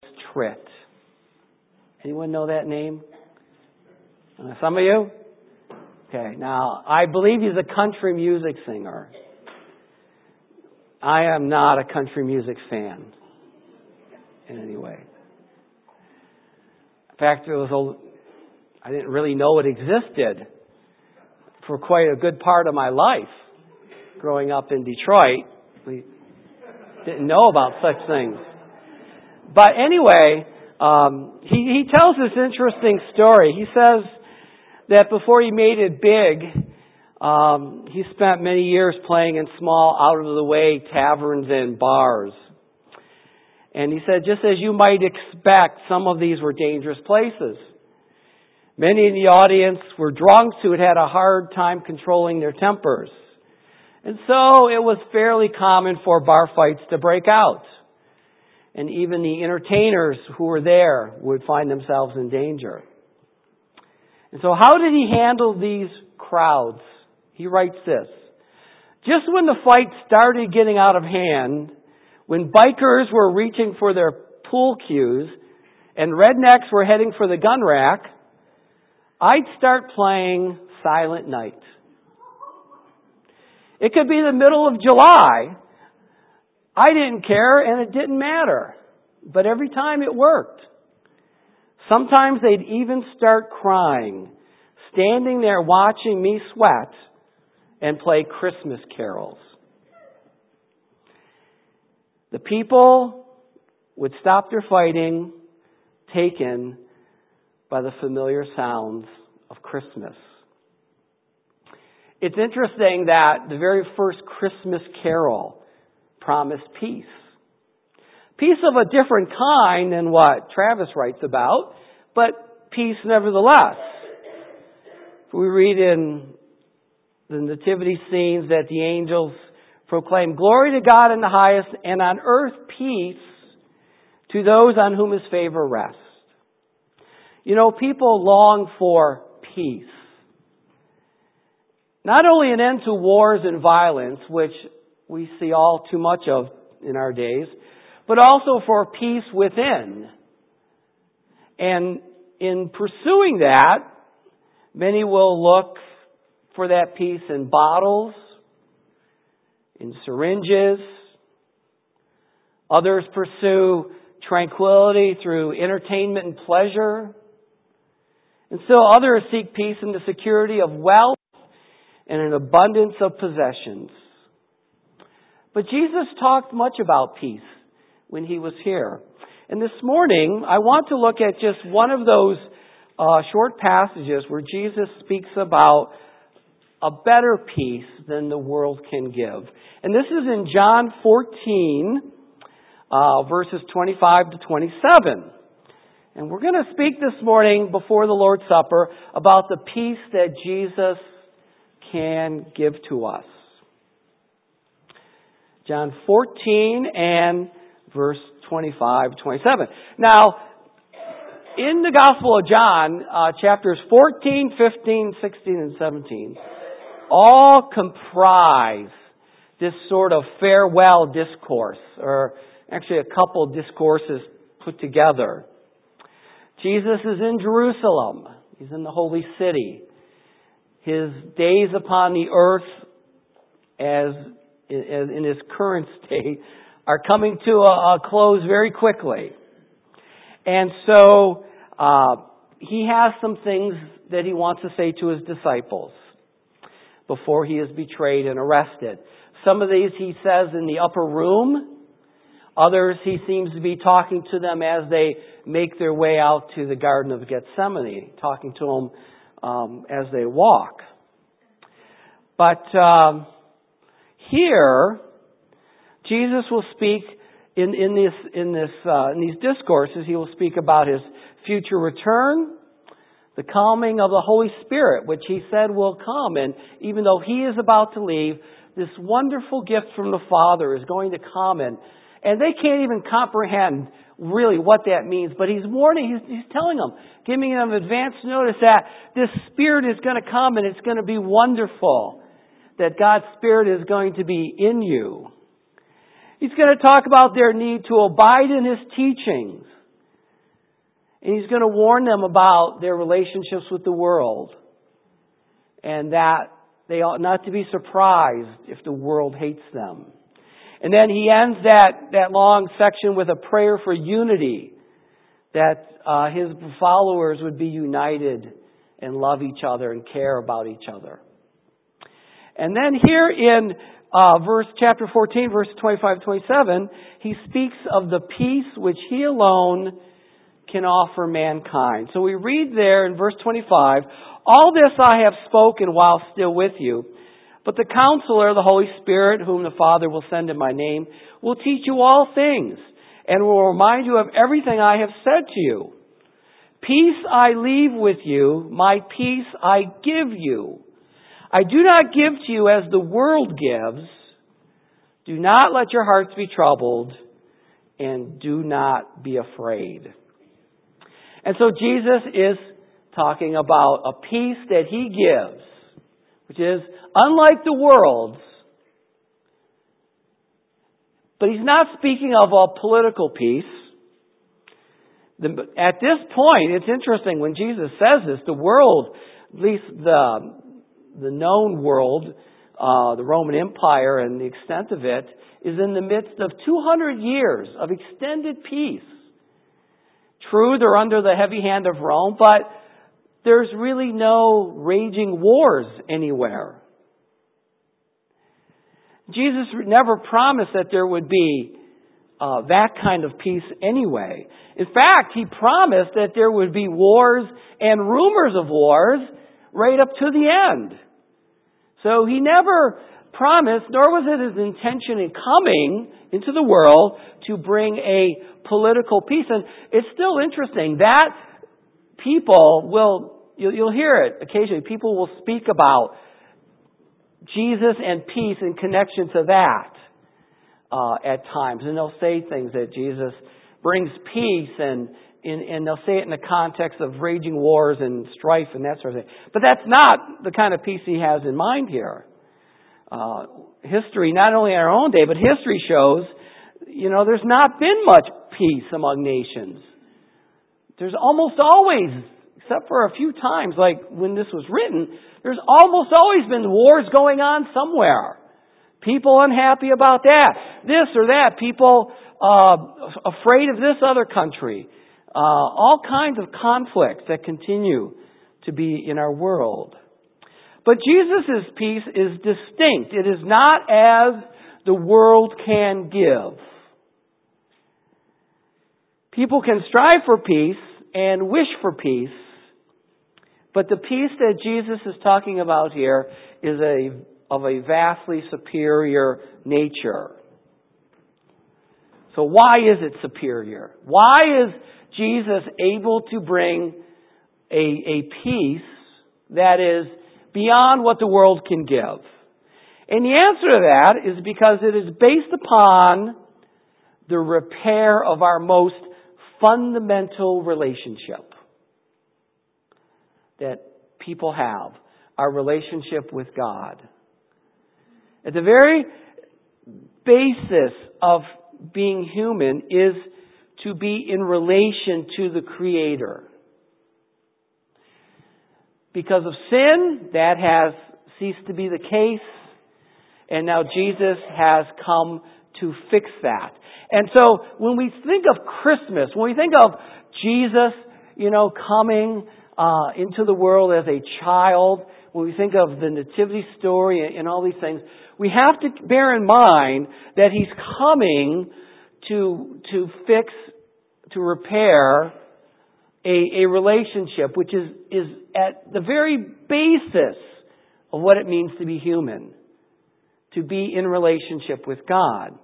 Tritt. Anyone know that name? Some of you? Okay, now, I believe he's a country music singer. I am not a country music fan in any way. In fact, I didn't really know it existed for quite a good part of my life. Growing up in Detroit, we didn't know about such things. But anyway, he tells this interesting story. He says that before he made it big, he spent many years playing in small, out-of-the-way taverns and bars. And he said, just as you might expect, some of these were dangerous places. Many in the audience were drunks who had had a hard time controlling their tempers. And so it was fairly common for bar fights to break out. And even the entertainers who were there would find themselves in danger. And so how did he handle these crowds? He writes this: just when the fight started getting out of hand, when bikers were reaching for their pool cues and rednecks were heading for the gun rack, I'd start playing Silent Night. It could be the middle of July. I didn't care and it didn't matter. But every time it worked. Sometimes they'd even start crying, standing there watching me sweat and play Christmas carols. The people would stop their fighting, taken by the familiar sounds of Christmas. It's interesting that the very first Christmas carol promised peace. Peace of a different kind than what Travis writes about, but peace nevertheless. We read in the nativity scenes that the angels proclaim, "Glory to God in the highest, and on earth peace to those on whom His favor rests." You know, people long for peace. Not only an end to wars and violence, which we see all too much of in our days, but also for peace within. And in pursuing that, many will look for that peace in bottles, in syringes. Others pursue tranquility through entertainment and pleasure. And still others seek peace in the security of wealth and an abundance of possessions. But Jesus talked much about peace when He was here. And this morning, I want to look at just one of those short passages where Jesus speaks about a better peace than the world can give. And this is in John 14, verses 25 to 27. And we're going to speak this morning before the Lord's Supper about the peace that Jesus can give to us. John 14 and verse 25, 27. Now, in the Gospel of John, chapters 14, 15, 16, and 17, all comprise this sort of farewell discourse, or actually a couple of discourses put together. Jesus is in Jerusalem. He's in the holy city. His days upon the earth, as in his current state, are coming to a close very quickly. And so he has some things that he wants to say to his disciples before he is betrayed and arrested. Some of these he says in the upper room. Others he seems to be talking to them as they make their way out to the Garden of Gethsemane, talking to them as they walk. But here, Jesus will speak in these discourses. He will speak about His future return, the coming of the Holy Spirit, which He said will come. And even though He is about to leave, this wonderful gift from the Father is going to come, and they can't even comprehend really what that means. But He's warning, He's telling them, giving them advance notice that this Spirit is going to come and it's going to be wonderful. That God's Spirit is going to be in you. He's going to talk about their need to abide in His teachings And He's going to warn them about their relationships with the world. And that they ought not to be surprised if the world hates them. And then He ends that long section with a prayer for unity. That His followers would be united and love each other and care about each other. And then here in chapter 14, verse 25-27, He speaks of the peace which He alone can offer mankind. So we read there in verse 25, "All this I have spoken while still with you, but the Counselor, the Holy Spirit, whom the Father will send in my name, will teach you all things, and will remind you of everything I have said to you. Peace I leave with you, my peace I give you. I do not give to you as the world gives. Do not let your hearts be troubled, and do not be afraid." And so Jesus is talking about a peace that He gives, which is unlike the world's. But He's not speaking of a political peace. At this point, it's interesting, when Jesus says this, the world, at least the known world, the Roman Empire and the extent of it, is in the midst of 200 years of extended peace. True, they're under the heavy hand of Rome, but there's really no raging wars anywhere. Jesus never promised that there would be that kind of peace anyway. In fact, He promised that there would be wars and rumors of wars right up to the end. So He never promised, nor was it His intention in coming into the world to bring a political peace. And it's still interesting that people will, you'll hear it occasionally, people will speak about Jesus and peace in connection to that at times. And they'll say things that Jesus brings peace, and they'll say it in the context of raging wars and strife and that sort of thing. But that's not the kind of peace He has in mind here. History, not only in our own day, but history shows, there's not been much peace among nations. There's almost always, except for a few times, like when this was written, there's almost always been wars going on somewhere. People unhappy about that. This or that. People afraid of this other country. All kinds of conflicts that continue to be in our world. But Jesus' peace is distinct. It is not as the world can give. People can strive for peace and wish for peace, but the peace that Jesus is talking about here is of a vastly superior nature. So why is it superior? Why is Jesus able to bring a peace that is beyond what the world can give? And the answer to that is because it is based upon the repair of our most fundamental relationship that people have, our relationship with God. At the very basis of being human is to be in relation to the Creator. Because of sin, that has ceased to be the case, and now Jesus has come to fix that. And so when we think of Christmas, when we think of Jesus, coming into the world as a child, when we think of the nativity story and all these things, we have to bear in mind that He's coming to fix, to repair a relationship which is at the very basis of what it means to be human, to be in relationship with God.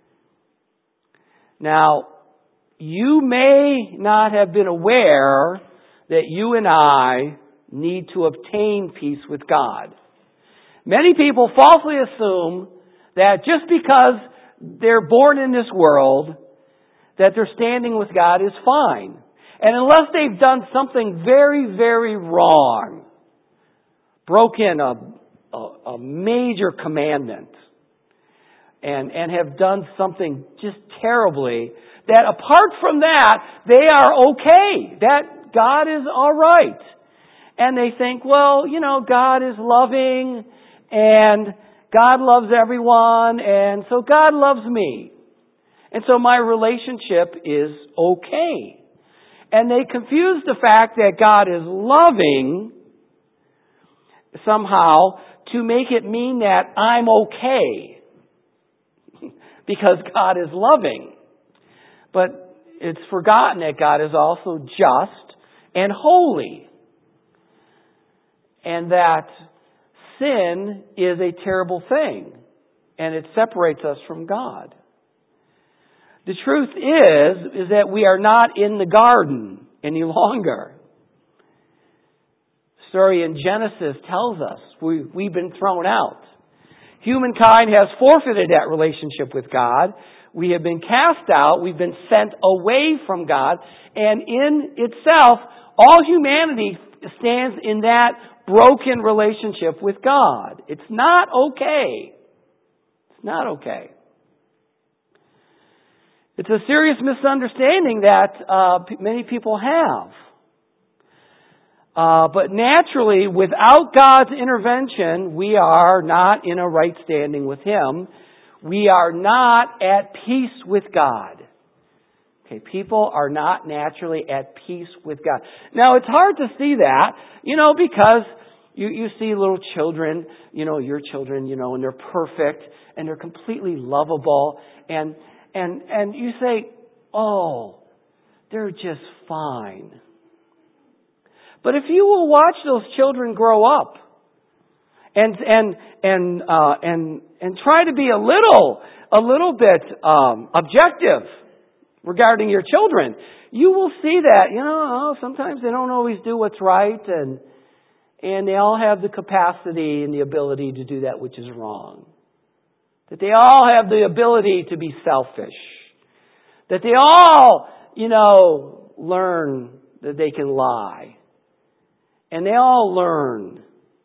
Now, you may not have been aware that you and I need to obtain peace with God. Many people falsely assume that just because they're born in this world, that their standing with God is fine. And unless they've done something very, very wrong, broken a major commandment, and have done something just terribly, that apart from that, they are okay. That God is all right. And they think, well, God is loving, and God loves everyone, and so God loves me. And so my relationship is okay. And they confuse the fact that God is loving somehow to make it mean that I'm okay because God is loving. But it's forgotten that God is also just and holy. And that sin is a terrible thing. And it separates us from God. The truth is that we are not in the garden any longer. The story in Genesis tells us we've been thrown out. Humankind has forfeited that relationship with God. We have been cast out. We've been sent away from God. And in itself, all humanity stands in that broken relationship with God. It's not okay. It's not okay. It's a serious misunderstanding that many people have. But naturally, without God's intervention, we are not in a right standing with Him. We are not at peace with God. Okay, people are not naturally at peace with God. Now, it's hard to see that, because you see little children, your children, and they're perfect, and they're completely lovable, and you say, oh, they're just fine. But if you will watch those children grow up and try to be a little bit objective regarding your children, you will see that, sometimes they don't always do what's right, and they all have the capacity and the ability to do that which is wrong. That they all have the ability to be selfish. That they all, learn that they can lie. And they all learn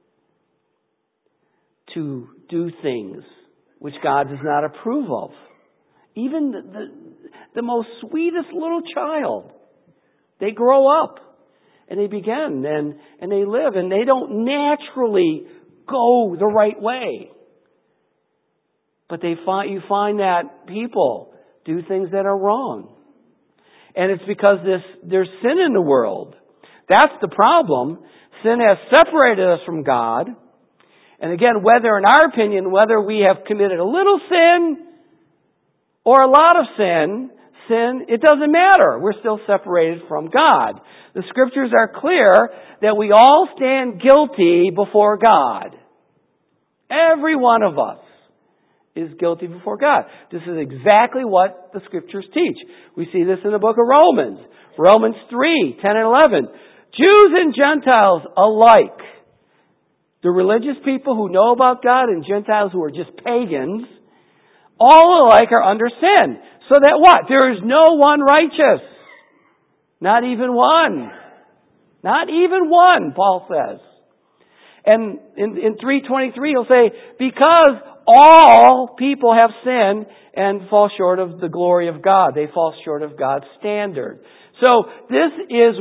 to do things which God does not approve of. Even the most sweetest little child, they grow up and they begin and they live and they don't naturally go the right way. But you find that people do things that are wrong. And it's because there's sin in the world. That's the problem. Sin has separated us from God. And again, whether in our opinion, whether we have committed a little sin or a lot of sin, it doesn't matter. We're still separated from God. The Scriptures are clear that we all stand guilty before God. Every one of us is guilty before God. This is exactly what the Scriptures teach. We see this in the book of Romans. Romans 3, 10 and 11. Jews and Gentiles alike. The religious people who know about God and Gentiles who are just pagans, all alike are under sin. So that what? There is no one righteous. Not even one. Not even one, Paul says. And in 3:23 he'll say, because all people have sinned and fall short of the glory of God. They fall short of God's standard. So this is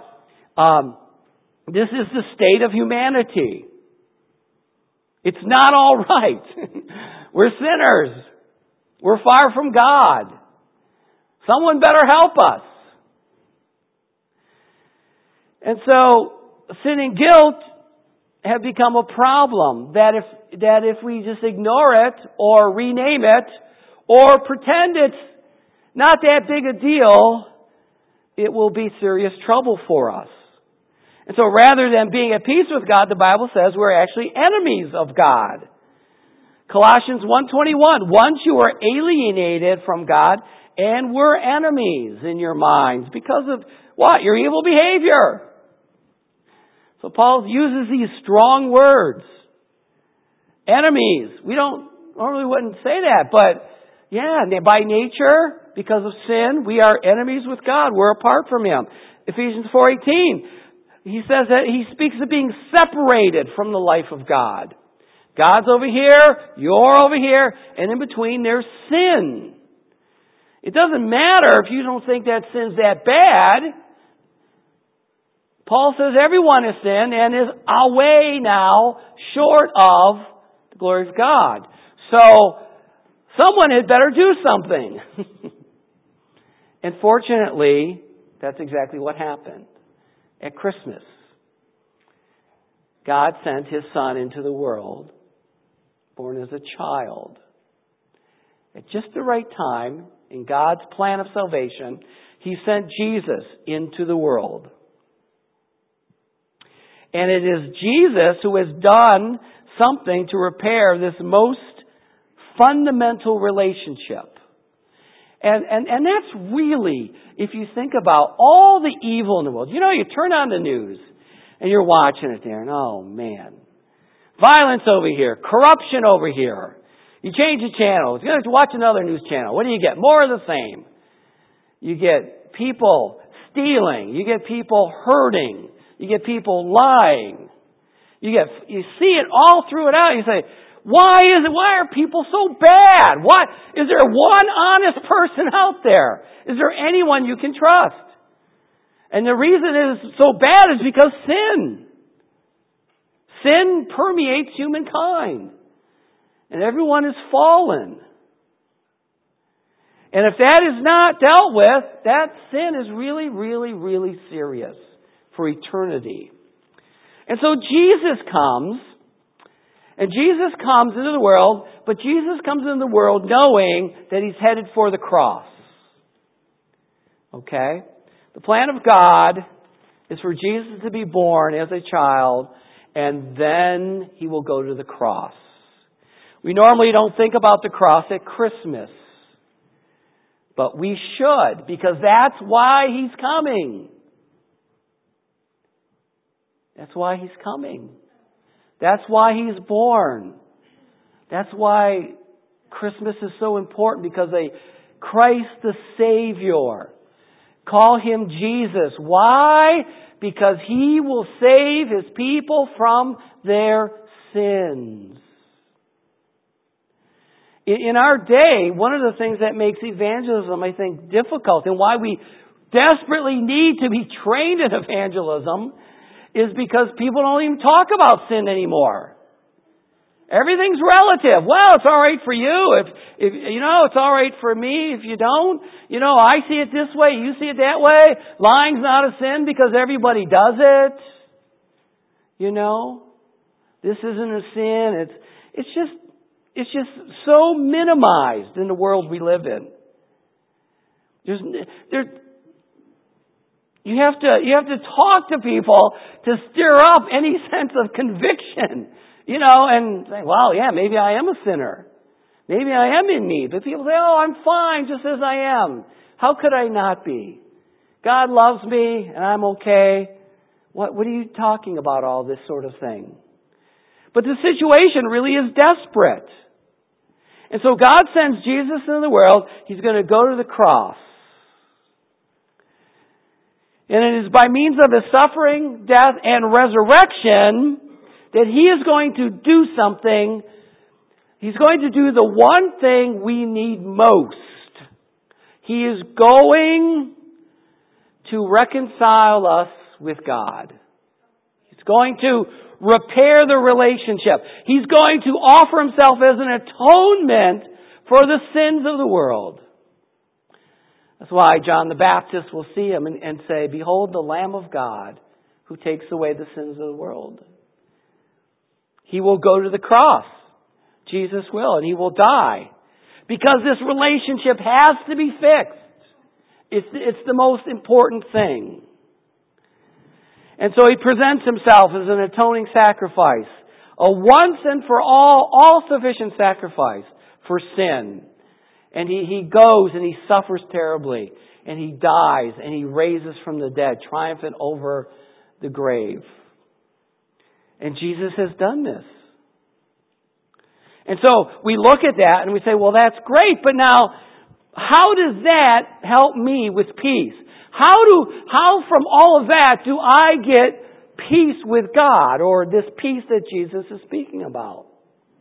this is the state of humanity. It's not all right. We're sinners. We're far from God. Someone better help us. And so sin and guilt have become a problem that if we just ignore it or rename it or pretend it's not that big a deal, it will be serious trouble for us. And so rather than being at peace with God, the Bible says we're actually enemies of God. Colossians 1:21, once you were alienated from God and were enemies in your minds because of what? Your evil behavior. So Paul uses these strong words. Enemies. We normally wouldn't say that, but yeah, by nature, because of sin, we are enemies with God. We're apart from Him. Ephesians 4:18, he says that he speaks of being separated from the life of God. God's over here, you're over here, and in between there's sin. It doesn't matter if you don't think that sin's that bad. Paul says everyone has sinned and is away now short of the glory of God. So, someone had better do something. And fortunately, that's exactly what happened. At Christmas, God sent His Son into the world, born as a child. At just the right time, in God's plan of salvation, He sent Jesus into the world. And it is Jesus who has done something to repair this most fundamental relationship. And that's really, if you think about all the evil in the world. You know, you turn on the news and you're watching it there and oh man. Violence over here. Corruption over here. You change the channel. You have to watch another news channel. What do you get? More of the same. You get people stealing. You get people hurting. You get people lying. You see it all through it out. You say, why are people so bad? Is there one honest person out there? Is there anyone you can trust? And the reason it is so bad is because sin. Sin permeates humankind. And everyone is fallen. And if that is not dealt with, that sin is really, really, really serious for eternity. And so Jesus comes. And Jesus comes into the world, but Jesus comes into the world knowing that He's headed for the cross. Okay? The plan of God is for Jesus to be born as a child, and then He will go to the cross. We normally don't think about the cross at Christmas. But we should, because that's why He's coming. That's why He's coming. That's why He's born. That's why Christmas is so important, because Christ the Savior. Call Him Jesus. Why? Because He will save His people from their sins. In our day, one of the things that makes evangelism, I think, difficult, and why we desperately need to be trained in evangelism, is because people don't even talk about sin anymore. Everything's relative. Well, it's all right for you. If you know, it's all right for me. If you don't, I see it this way. You see it that way. Lying's not a sin because everybody does it. This isn't a sin. It's just so minimized in the world we live in. You have to talk to people to stir up any sense of conviction, and say, well, yeah, maybe I am a sinner. Maybe I am in need. But people say, oh, I'm fine just as I am. How could I not be? God loves me and I'm okay. What are you talking about, all this sort of thing? But the situation really is desperate. And so God sends Jesus into the world. He's going to go to the cross. And it is by means of His suffering, death, and resurrection that He is going to do something. He's going to do the one thing we need most. He is going to reconcile us with God. He's going to repair the relationship. He's going to offer Himself as an atonement for the sins of the world. That's why John the Baptist will see Him and say, behold the Lamb of God who takes away the sins of the world. He will go to the cross. Jesus will, and He will die. Because this relationship has to be fixed. It's the most important thing. And so He presents Himself as an atoning sacrifice. A once and for all sufficient sacrifice for sin. And He goes and He suffers terribly. And He dies and He raises from the dead, triumphant over the grave. And Jesus has done this. And so we look at that and we say, well, that's great, but now how does that help me with peace? How from all of that do I get peace with God, or this peace that Jesus is speaking about?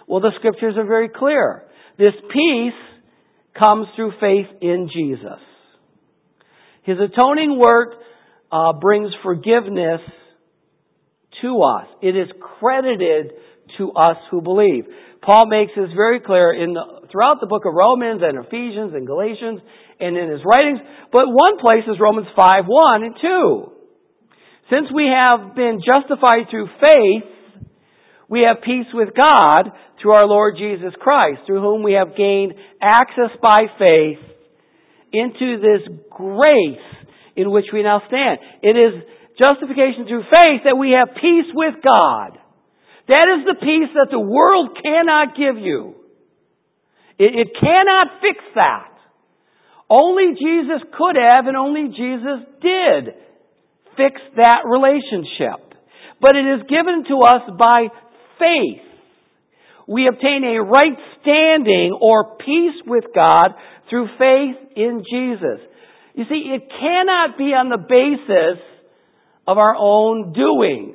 Well, the Scriptures are very clear. This peace comes through faith in Jesus. His atoning work brings forgiveness to us. It is credited to us who believe. Paul makes this very clear throughout the book of Romans and Ephesians and Galatians and in his writings. But one place is Romans 5:1 and 2. Since we have been justified through faith, we have peace with God through our Lord Jesus Christ, through whom we have gained access by faith into this grace in which we now stand. It is justification through faith that we have peace with God. That is the peace that the world cannot give you. It cannot fix that. Only Jesus could have, and only Jesus did fix that relationship. But it is given to us by faith. We obtain a right standing or peace with God through faith in Jesus. You see, it cannot be on the basis of our own doing.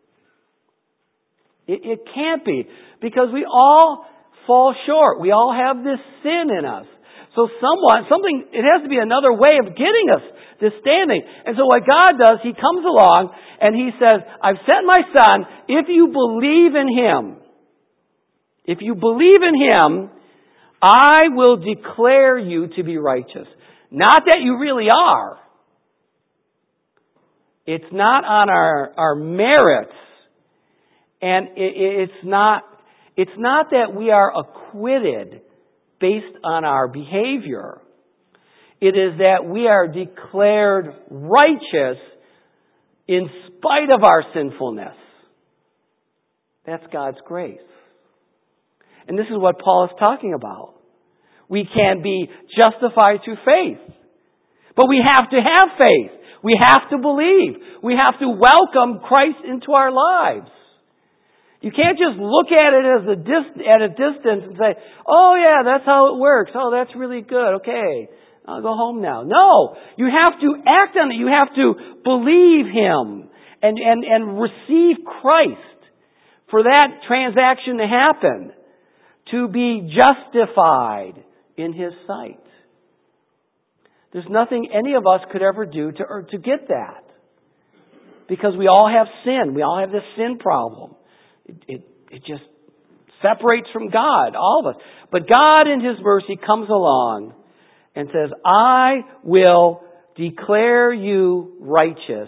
It can't be, because we all fall short. We all have this sin in us. So it has to be another way of getting us this standing. And so what God does, He comes along and He says, I've sent my Son. If you believe in Him, I will declare you to be righteous. Not that you really are. It's not on our merits. And it's not that we are acquitted based on our behavior. It is that we are declared righteous in spite of our sinfulness. That's God's grace. And this is what Paul is talking about. We can be justified through faith. But we have to have faith. We have to believe. We have to welcome Christ into our lives. You can't just look at it at a distance and say, oh yeah, that's how it works. Oh, that's really good. Okay, I'll go home now. No, you have to act on it. You have to believe Him and receive Christ for that transaction to happen, to be justified in His sight. There's nothing any of us could ever do to get that, because we all have sin. We all have this sin problem. It just separates from God, all of us. But God in His mercy comes along and says, I will declare you righteous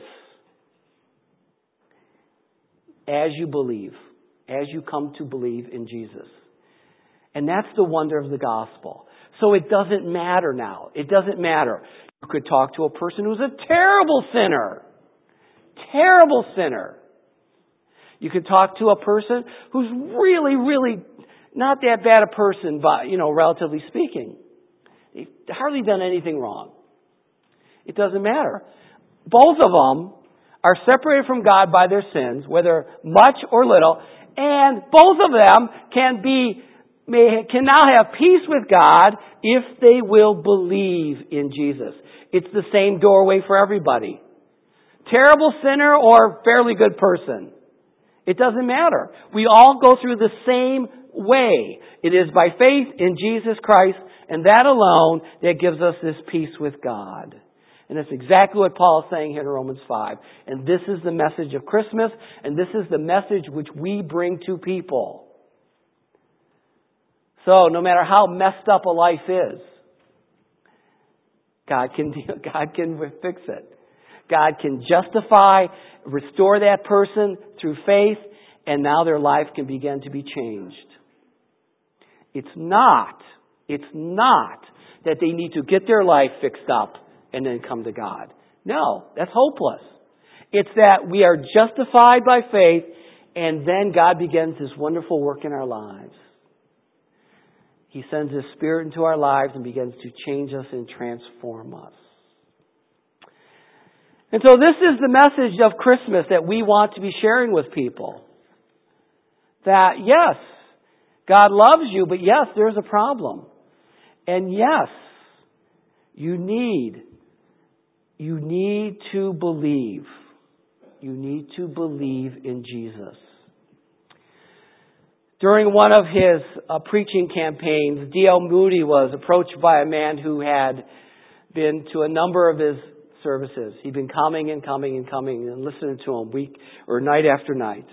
as you believe, as you come to believe in Jesus. And that's the wonder of the gospel. So it doesn't matter now. It doesn't matter. You could talk to a person who's a terrible sinner. Terrible sinner. You could talk to a person who's really, really not that bad a person, but, relatively speaking. They've hardly done anything wrong. It doesn't matter. Both of them are separated from God by their sins, whether much or little, and both of them can now have peace with God if they will believe in Jesus. It's the same doorway for everybody. Terrible sinner or fairly good person. It doesn't matter. We all go through the same way. It is by faith in Jesus Christ, and that alone that gives us this peace with God. And that's exactly what Paul is saying here in Romans 5. And this is the message of Christmas, and this is the message which we bring to people. So, no matter how messed up a life is, God can fix it. God can justify, restore that person through faith, and now their life can begin to be changed. It's not that they need to get their life fixed up and then come to God. No, that's hopeless. It's that we are justified by faith, and then God begins this wonderful work in our lives. He sends His Spirit into our lives and begins to change us and transform us. And so this is the message of Christmas that we want to be sharing with people. That yes, God loves you, but yes, there's a problem. And yes, you need to believe. You need to believe in Jesus. During one of his preaching campaigns, D.L. Moody was approached by a man who had been to a number of his services. He'd been coming and listening to him week or night after night.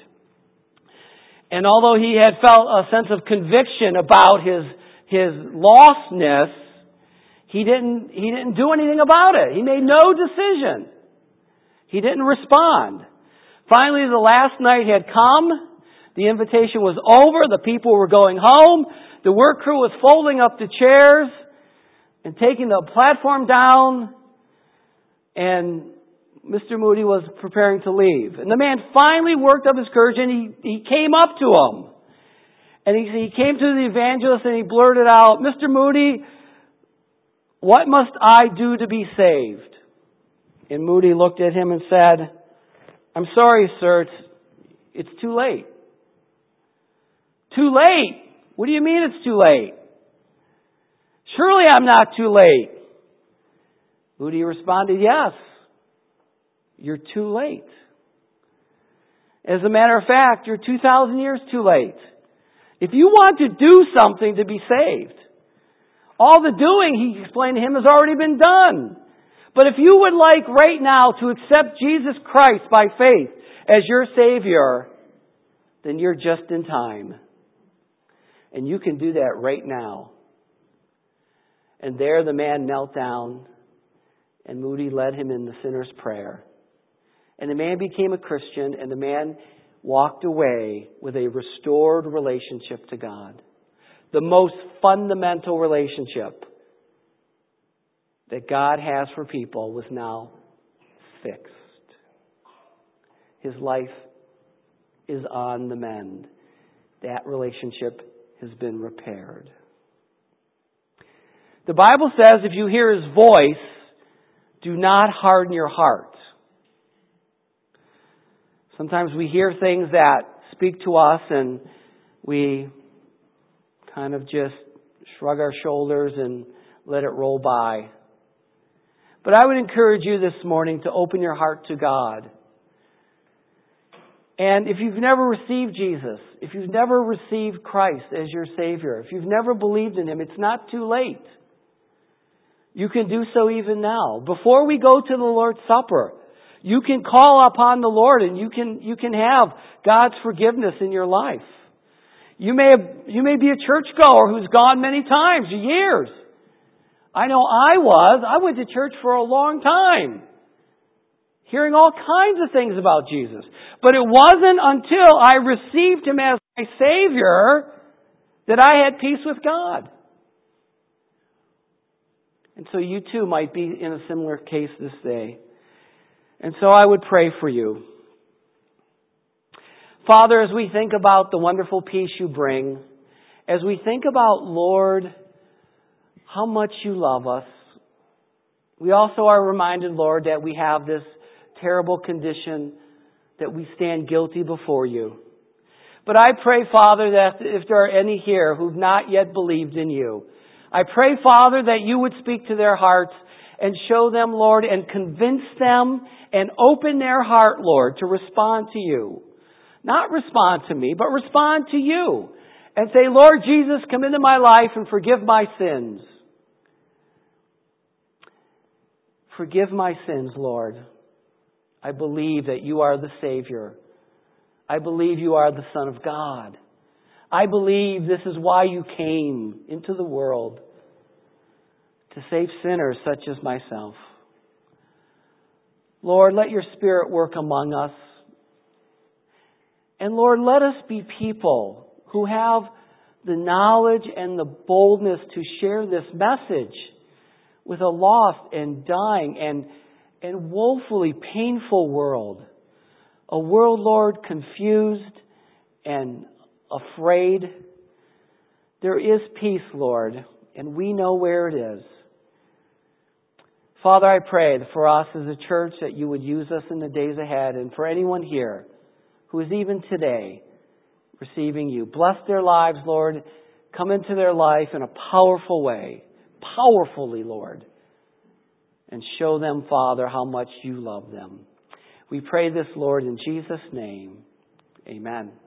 And although he had felt a sense of conviction about his lostness, he didn't do anything about it. He made no decision. He didn't respond. Finally, the last night had come. The invitation was over. The people were going home. The work crew was folding up the chairs and taking the platform down. And Mr. Moody was preparing to leave. And the man finally worked up his courage and he came up to him. And he came to the evangelist and he blurted out, "Mr. Moody, what must I do to be saved?" And Moody looked at him and said, "I'm sorry, sir, it's too late." "Too late? What do you mean it's too late?" "Surely I'm not too late." Moody responded, "Yes, you're too late. As a matter of fact, you're 2,000 years too late. If you want to do something to be saved, all the doing," he explained to him, "has already been done. But if you would like right now to accept Jesus Christ by faith as your Savior, then you're just in time. And you can do that right now." And there the man knelt down, and Moody led him in the sinner's prayer. And the man became a Christian, and the man walked away with a restored relationship to God. The most fundamental relationship that God has for people was now fixed. His life is on the mend. That relationship has been repaired. The Bible says if you hear His voice, do not harden your heart. Sometimes we hear things that speak to us and we kind of just shrug our shoulders and let it roll by. But I would encourage you this morning to open your heart to God. And if you've never received Jesus, if you've never received Christ as your Savior, if you've never believed in Him, it's not too late. You can do so even now. Before we go to the Lord's Supper, you can call upon the Lord and you can have God's forgiveness in your life. You may be a churchgoer who's gone many times, years. I know I went to church for a long time, hearing all kinds of things about Jesus. But it wasn't until I received Him as my Savior that I had peace with God. And so you too might be in a similar case this day. And so I would pray for you. Father, as we think about the wonderful peace you bring, as we think about, Lord, how much you love us, we also are reminded, Lord, that we have this terrible condition that we stand guilty before you. But I pray, Father, that if there are any here who've not yet believed in you, I pray, Father, that you would speak to their hearts and show them, Lord, and convince them and open their heart, Lord, to respond to you. Not respond to me, but respond to you. And say, Lord Jesus, come into my life and forgive my sins. Forgive my sins, Lord. I believe that you are the Savior. I believe you are the Son of God. I believe this is why you came into the world, to save sinners such as myself. Lord, let your Spirit work among us. And Lord, let us be people who have the knowledge and the boldness to share this message with a lost and dying and woefully painful world. A world, Lord, confused and afraid. There is peace, Lord, and we know where it is. Father, I pray that for us as a church that you would use us in the days ahead, and for anyone here who is even today receiving you. Bless their lives, Lord. Come into their life in a powerful way, powerfully, Lord, and show them, Father, how much you love them. We pray this, Lord, in Jesus' name. Amen.